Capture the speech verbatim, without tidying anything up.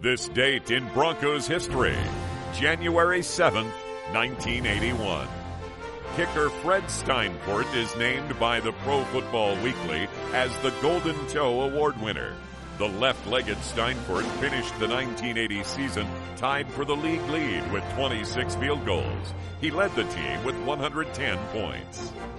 This date in Broncos history, January seventh, nineteen eighty-one. Kicker Fred Steinfort is named by the Pro Football Weekly as the Golden Toe Award winner. The left-legged Steinfort finished the nineteen eighty season tied for the league lead with twenty-six field goals. He led the team with one hundred ten points.